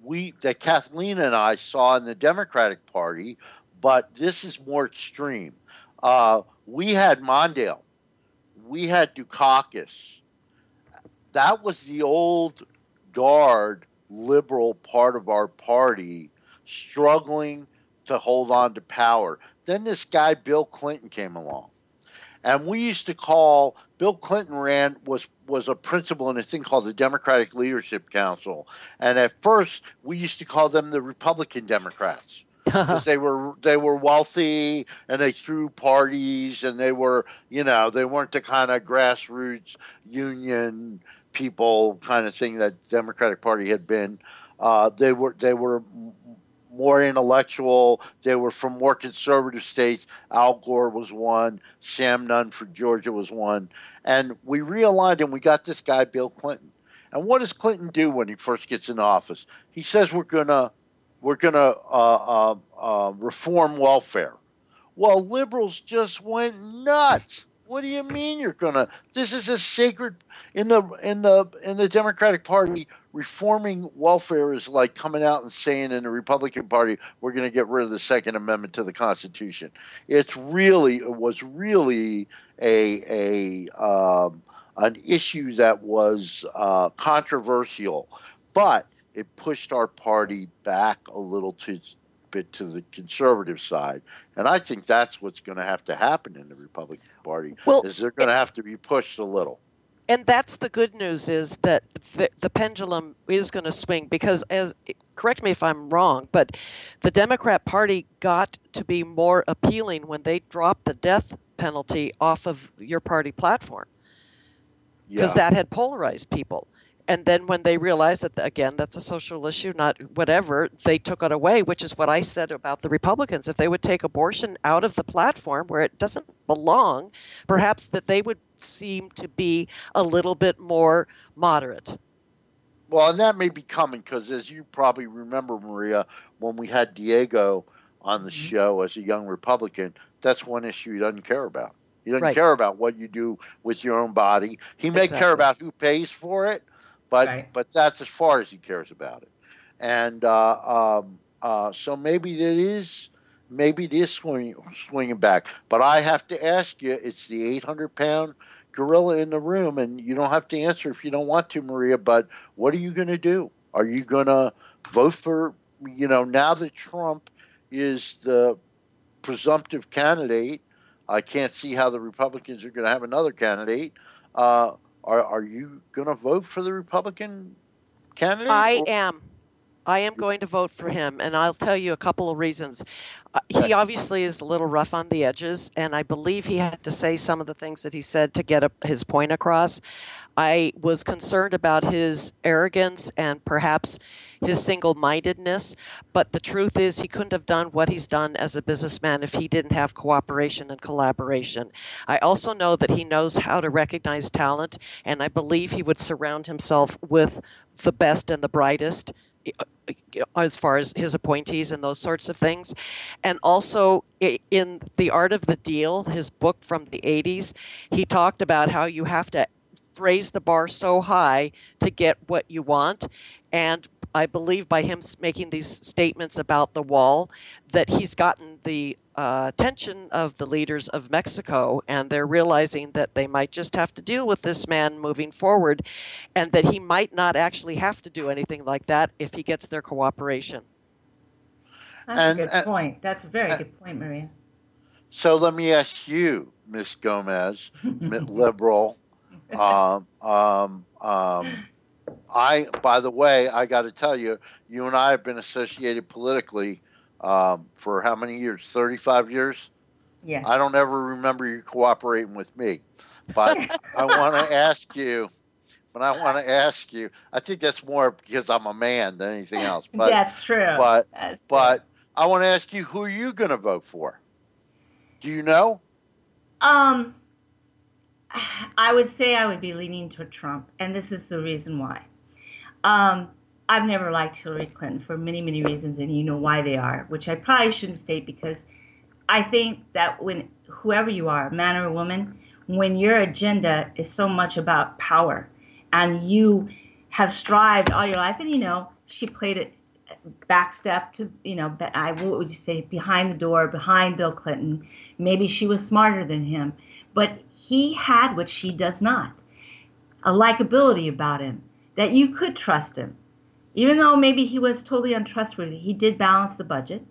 we that Kathleen and I saw in the Democratic Party, but this is more extreme. Uh, we had Mondale, we had Dukakis. That was the old guard liberal part of our party struggling to hold on to power. Then this guy Bill Clinton came along. And we used to call Bill Clinton ran was was a principal in a thing called the Democratic Leadership Council. And at first we used to call them the Republican Democrats. Because they were they were wealthy and they threw parties and they were, you know, they weren't the kind of grassroots union people kind of thing that the Democratic Party had been. Uh, they were they were more intellectual. They were from more conservative states. Al Gore was one. Sam Nunn for Georgia was one. And we realigned and we got this guy, Bill Clinton. And what does Clinton do when he first gets in office? He says we're gonna we're gonna uh, uh, uh, reform welfare. Well, liberals just went nuts. What do you mean you're gonna? This is a sacred in the in the in the Democratic Party. Reforming welfare is like coming out and saying in the Republican Party we're going to get rid of the Second Amendment to the Constitution. It's really it was really a a um, an issue that was uh, controversial, but it pushed our party back a little to. bit to the conservative side, and I think that's what's going to have to happen in the Republican Party. Well, is they're going to have to be pushed a little. And that's the good news, is that the, the pendulum is going to swing, because, as correct me if I'm wrong, but the Democrat Party got to be more appealing when they dropped the death penalty off of your party platform, because yeah. that had polarized people. And then when they realized that, again, that's a social issue, not whatever, they took it away, which is what I said about the Republicans. If they would take abortion out of the platform where it doesn't belong, perhaps that they would seem to be a little bit more moderate. Well, and that may be coming because, as you probably remember, Maria, when we had Diego on the mm-hmm. show as a young Republican, that's one issue he doesn't care about. He doesn't right. care about what you do with your own body. He may exactly. care about who pays for it. But right. but that's as far as he cares about it, and uh, um, uh, so maybe it is maybe it is swinging swinging back. But I have to ask you, it's the eight hundred pound gorilla in the room, and you don't have to answer if you don't want to, Maria. But what are you going to do? Are you going to vote for, you know, now that Trump is the presumptive candidate? I can't see how the Republicans are going to have another candidate. Uh, Are are you going to vote for the Republican candidate? I or? am. I am going to vote for him, and I'll tell you a couple of reasons. Uh, he obviously is a little rough on the edges, and I believe he had to say some of the things that he said to get a, his point across. I was concerned about his arrogance and perhaps his single-mindedness, but the truth is he couldn't have done what he's done as a businessman if he didn't have cooperation and collaboration. I also know that he knows how to recognize talent, and I believe he would surround himself with the best and the brightest as far as his appointees and those sorts of things. And also in The Art of the Deal, his book from the eighties, he talked about how you have to raise the bar so high to get what you want. And I believe by him making these statements about the wall that he's gotten the uh, attention of the leaders of Mexico, and they're realizing that they might just have to deal with this man moving forward, and that he might not actually have to do anything like that if he gets their cooperation. That's and, a good and, point. That's a very and, good point, Maria. So let me ask you, Miss Gomez, liberal. Um, um, um, I, by the way, I got to tell you, you and I have been associated politically um, for how many years? thirty-five years? Yeah. I don't ever remember you cooperating with me. But I want to ask you, but I want to ask you, I think that's more because I'm a man than anything else. But, that's true. But, that's but true. I want to ask you, who are you going to vote for? Do you know? Um, I would say I would be leaning toward Trump, and this is the reason why. Um, I've never liked Hillary Clinton for many, many reasons, and you know why they are, which I probably shouldn't state, because I think that when whoever you are, a man or a woman, when your agenda is so much about power, and you have strived all your life, and you know, she played it backstep to, you know, I, what would you say, behind the door, behind Bill Clinton. Maybe she was smarter than him, but he had what she does not, a likability about him, that you could trust him. Even though maybe he was totally untrustworthy, he did balance the budget.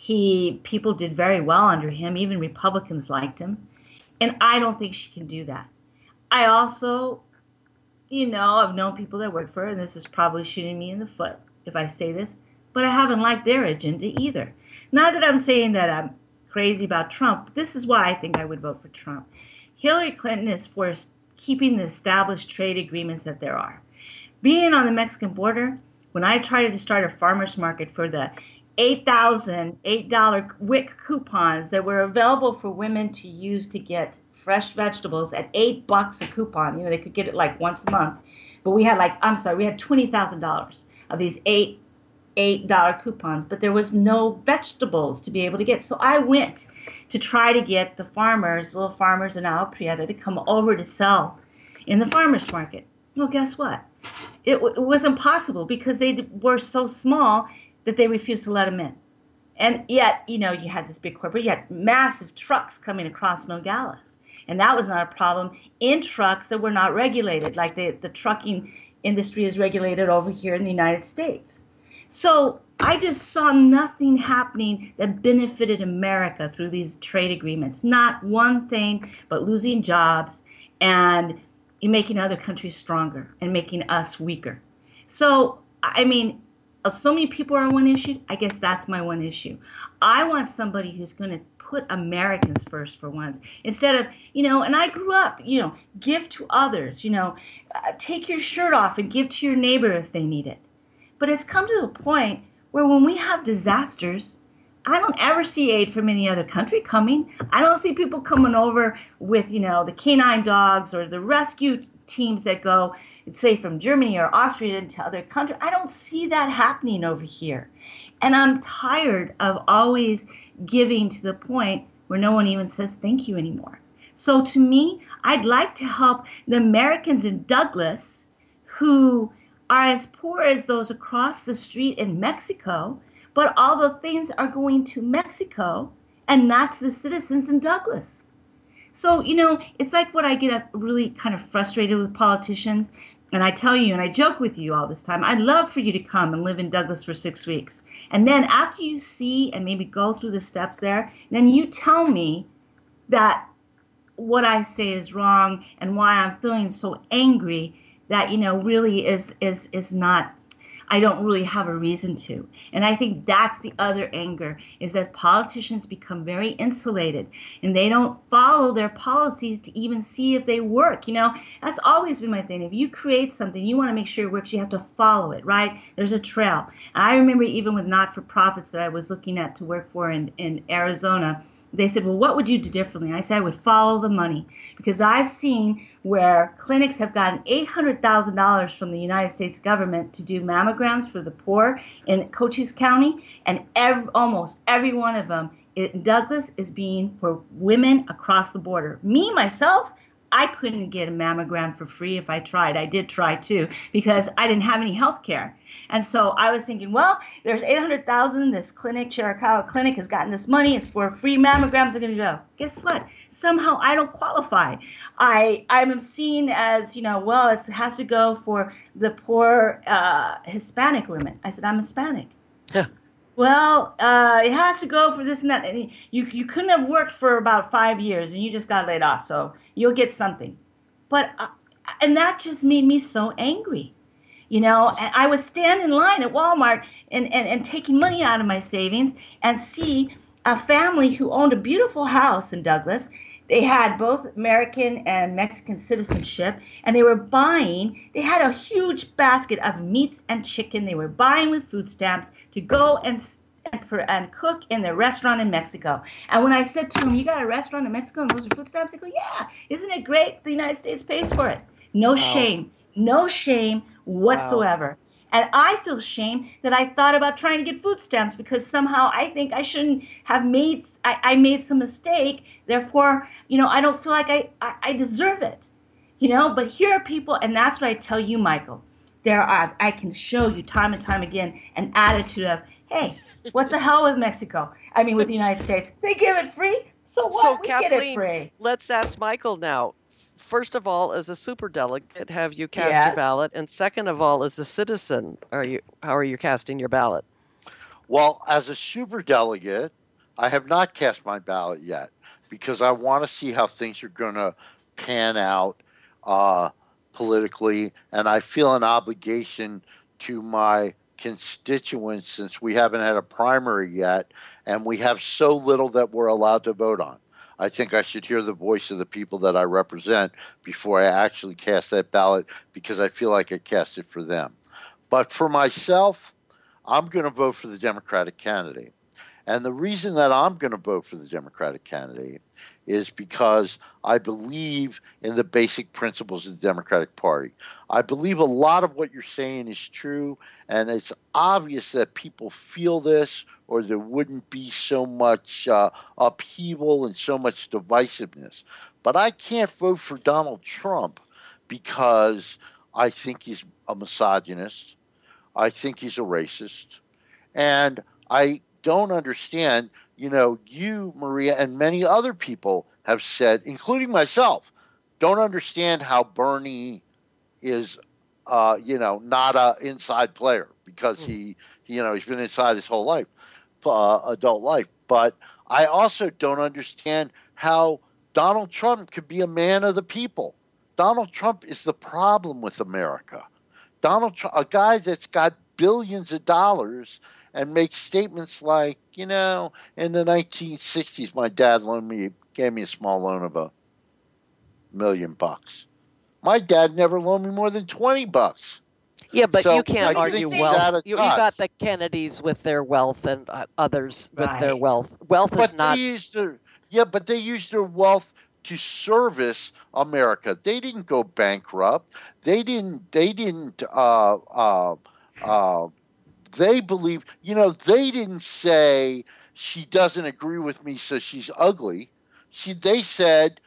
He, people did very well under him. Even Republicans liked him. And I don't think she can do that. I also, you know, I've known people that work for her, and this is probably shooting me in the foot if I say this, but I haven't liked their agenda either. Not that I'm saying that I'm crazy about Trump, but this is why I think I would vote for Trump. Hillary Clinton is for keeping the established trade agreements that there are. Being on the Mexican border, when I tried to start a farmer's market for the eight thousand eight dollar WIC coupons that were available for women to use to get fresh vegetables at eight bucks a coupon, you know, they could get it like once a month. But we had like, I'm sorry, we had twenty thousand dollars of these eight eight dollar coupons, but there was no vegetables to be able to get. So I went to try to get the farmers, little farmers in Agua Prieta, to come over to sell in the farmer's market. Well, guess what? It, it was impossible because they were so small that they refused to let them in. And yet, you know, you had this big corporate, you had massive trucks coming across Nogales. And that was not a problem in trucks that were not regulated, like the, the trucking industry is regulated over here in the United States. So I just saw nothing happening that benefited America through these trade agreements. Not one thing but losing jobs and making other countries stronger and making us weaker. So, I mean, so many people are on one issue. I guess that's my one issue. I want somebody who's going to put Americans first for once, instead of, you know, and I grew up, you know, give to others, you know, uh, take your shirt off and give to your neighbor if they need it. But it's come to a point where when we have disasters, I don't ever see aid from any other country coming. I don't see people coming over with, you know, the canine dogs or the rescue teams that go, say, from Germany or Austria into other countries. I don't see that happening over here. And I'm tired of always giving to the point where no one even says thank you anymore. So to me, I'd like to help the Americans in Douglas who are as poor as those across the street in Mexico, but all the things are going to Mexico and not to the citizens in Douglas. So, you know, it's like what I get really kind of frustrated with politicians. And I tell you, and I joke with you all this time, I'd love for you to come and live in Douglas for six weeks. And then after you see and maybe go through the steps there, then you tell me that what I say is wrong and why I'm feeling so angry that, you know, really is is is not, I don't really have a reason to. And I think that's the other anger, is that politicians become very insulated and they don't follow their policies to even see if they work. You know, that's always been my thing. If you create something, you want to make sure it works, you have to follow it, right? There's a trail. And I remember even with not-for-profits that I was looking at to work for in, in Arizona, they said, well, what would you do differently? I said, I would follow the money, because I've seen where clinics have gotten eight hundred thousand dollars from the United States government to do mammograms for the poor in Cochise County, and every, almost every one of them in Douglas is being for women across the border. Me, myself, I couldn't get a mammogram for free if I tried. I did try too, because I didn't have any health care. And so I was thinking, well, there's eight hundred thousand dollars. This clinic, Chiricahua Clinic, has gotten this money. It's for free mammograms. They're going to go. Guess what? Somehow I don't qualify. I, I'm seen as, you know, well, it's, it has to go for the poor uh, Hispanic women. I said, I'm Hispanic. Yeah. Well, uh, it has to go for this and that. And you, you couldn't have worked for about five years and you just got laid off, so you'll get something. But, uh, and that just made me so angry. You know, and I would stand in line at Walmart and, and, and taking money out of my savings and see a family who owned a beautiful house in Douglas. They had both American and Mexican citizenship, and they were buying, they had a huge basket of meats and chicken they were buying with food stamps to go and, and, and cook in their restaurant in Mexico. And when I said to them, you got a restaurant in Mexico and those are food stamps? They go, yeah, isn't it great? The United States pays for it. No wow. shame, no shame whatsoever. Wow. And I feel shame that I thought about trying to get food stamps, because somehow I think I shouldn't have made, I, I made some mistake. Therefore, you know, I don't feel like I, I, I deserve it, you know, but here are people, and that's what I tell you, Michael. there are, I can show you time and time again an attitude of, hey, what the hell with Mexico? I mean, with the United States. They give it free, so what? So, we Kathleen, get it free. Let's ask Michael now. First of all, as a superdelegate, have you cast Yes. your ballot? And second of all, as a citizen, are you how are you casting your ballot? Well, as a superdelegate, I have not cast my ballot yet because I want to see how things are going to pan out uh, politically, and I feel an obligation to my constituents since we haven't had a primary yet, and we have so little that we're allowed to vote on. I think I should hear the voice of the people that I represent before I actually cast that ballot because I feel like I cast it for them. But for myself, I'm going to vote for the Democratic candidate. And the reason that I'm going to vote for the Democratic candidate is because I believe in the basic principles of the Democratic Party. I believe a lot of what you're saying is true, and it's obvious that people feel this, or there wouldn't be so much uh, upheaval and so much divisiveness. But I can't vote for Donald Trump because I think he's a misogynist. I think he's a racist. And I don't understand, you know, you, Maria, and many other people have said, including myself, don't understand how Bernie is, uh, you know, not a inside player because he, you know, he's been inside his whole life, uh, adult life. But I also don't understand how Donald Trump could be a man of the people. Donald Trump is the problem with America. Donald Trump, a guy that's got billions of dollars and makes statements like, you know, in the nineteen sixties, my dad loaned me, gave me a small loan of a million bucks. My dad never loaned me more than twenty bucks. Yeah, but So you can't I argue think he's out wealth. of You, you touch. got the Kennedys with their wealth and uh, others with their Right. wealth. Wealth is But not. they used their, yeah, but they used their wealth to service America. They didn't go bankrupt. They didn't. They didn't. Uh, uh, uh, they believe. You know, they didn't say she doesn't agree with me, so she's ugly. She. They said,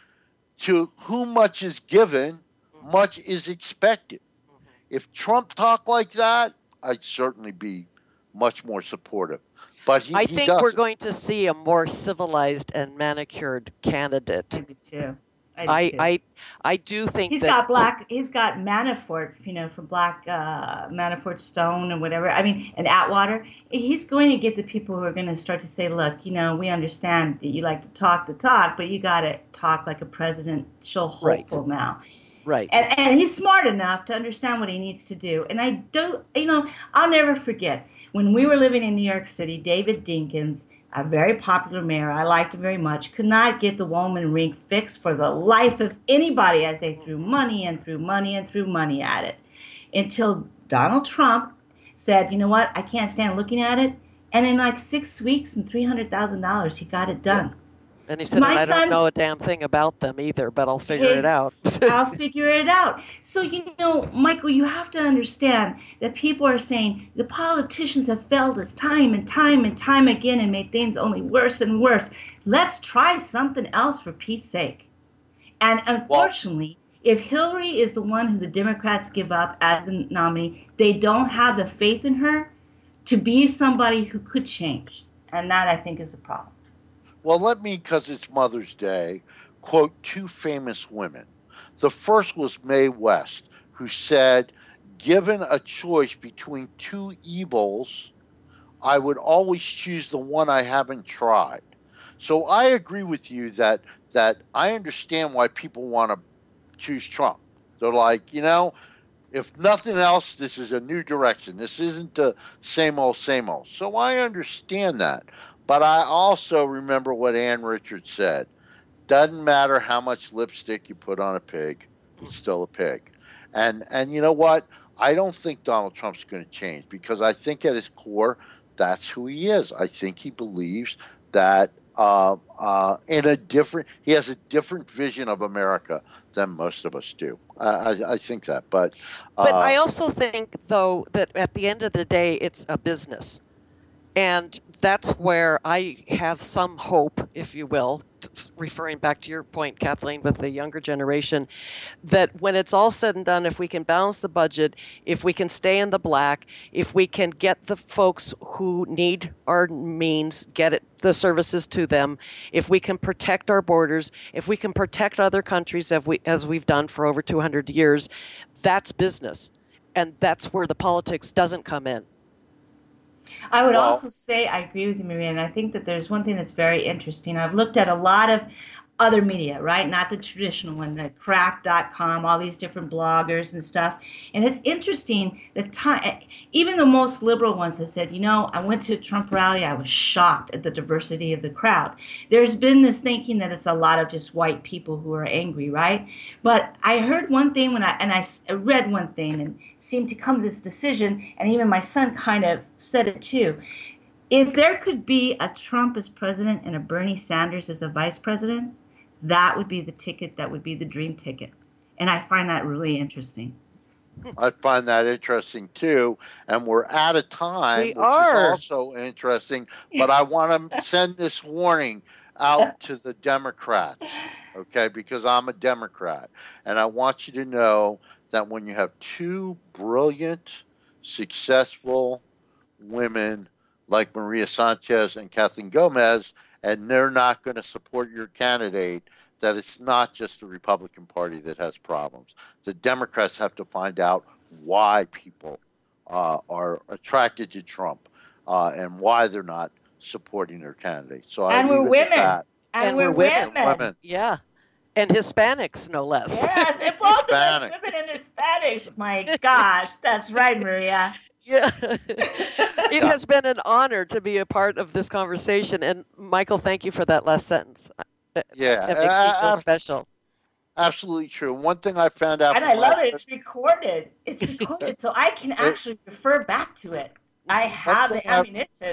to whom much is given, much is expected. If Trump talked like that, I'd certainly be much more supportive. But he, I he think doesn't. we're going to see a more civilized and manicured candidate. I do too. I, do I too. I, I do think He's that got black. He's got Manafort, you know, for Black uh, Manafort Stone and whatever. I mean, and Atwater. He's going to get the people who are going to start to say, "Look, you know, we understand that you like to talk the talk, but you got to talk like a presidential Right. hopeful now." right. And, and he's smart enough to understand what he needs to do. And I don't, you know, I'll never forget when we were living in New York City, David Dinkins, a very popular mayor, I liked him very much, could not get the Woolman Rink fixed for the life of anybody as they threw money and threw money and threw money at it. Until Donald Trump said, you know what, I can't stand looking at it. And in like six weeks and three hundred thousand dollars, he got it done. And he said, My and I don't son- know a damn thing about them either, but I'll figure it out. It's- I'll figure it out. So, you know, Michael, you have to understand that people are saying the politicians have failed us time and time and time again and made things only worse and worse. Let's try something else for Pete's sake. And unfortunately, if Hillary is the one who the Democrats give up as the nominee, they don't have the faith in her to be somebody who could change. And that, I think, is the problem. Well, let me, because it's Mother's Day, quote two famous women. The first was Mae West, who said, given a choice between two evils, I would always choose the one I haven't tried. So I agree with you that that I understand why people want to choose Trump. They're like, you know, if nothing else, this is a new direction. This isn't the same old, same old. So I understand that. But I also remember what Ann Richards said. Doesn't matter how much lipstick you put on a pig, it's still a pig. And and you know what? I don't think Donald Trump's going to change because I think at his core, that's who he is. I think he believes that uh, uh, in a different, he has a different vision of America than most of us do. I, I, I think that. But uh, But I also think, though, that at the end of the day, it's a business. And that's where I have some hope, if you will, referring back to your point, Kathleen, with the younger generation, that when it's all said and done, if we can balance the budget, if we can stay in the black, if we can get the folks who need our means, get it, the services to them, if we can protect our borders, if we can protect other countries as, we, as we've done for over two hundred years, that's business. And that's where the politics doesn't come in. I would Well- also say I agree with you, Maria, and I think that there's one thing that's very interesting. I've looked at a lot of other media, right? Not the traditional one, the crack dot com, all these different bloggers and stuff. And it's interesting, the time, even the most liberal ones have said, you know, I went to a Trump rally, I was shocked at the diversity of the crowd. There's been this thinking that it's a lot of just white people who are angry, right? But I heard one thing when I, and I read one thing and seemed to come to this decision, and even my son kind of said it too. If there could be a Trump as president and a Bernie Sanders as a vice president, that would be the ticket, that would be the dream ticket. And I find that really interesting. I find that interesting too, and we're out of time, We which are. is also interesting. But I want to send this warning out to the Democrats, okay? Because I'm a Democrat, and I want you to know that when you have two brilliant, successful women like Maria Sanchez and Kathleen Gomez, and they're not going to support your candidate, that it's not just the Republican Party that has problems. The Democrats have to find out why people uh, are attracted to Trump uh, and why they're not supporting their candidate. So I And leave we're it at women. that. And, And we're, we're women. women. Women. Yeah. And Hispanics, no less. Yes, and both of us, Hispanic. women and Hispanics. My gosh, that's right, Maria. Yeah. It has been an honor to be a part of this conversation. And Michael, thank you for that last sentence. That, Yeah, that makes me uh, feel uh, special. Absolutely true. One thing I found out And from I love my- it. It's recorded. It's recorded, so I can actually refer back to it. I have the ammunition.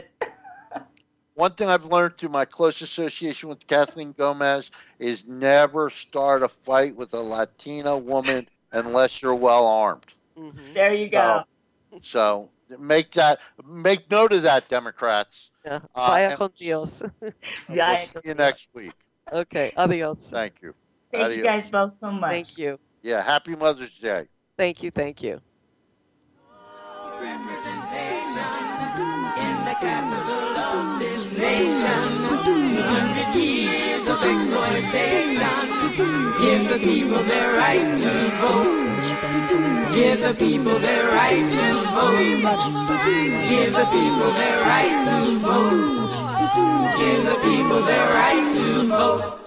One thing I've learned through my close association with Kathleen Gomez is never start a fight with a Latina woman unless you're well armed. Mhm. There you go. So make that, make note of that, Democrats. Yeah. Uh, Vaya and con Dios. Yeah, We'll see you next week. Okay. Adios. Thank you. Thank you guys both so much. Thank you. Yeah, happy Mother's Day. Thank you. Thank you. Representation in the capital of this nation. two hundred years of exploitation. Give the people their right to vote. Give the people their right to vote. Give the people their right to vote. Give the people their right to vote.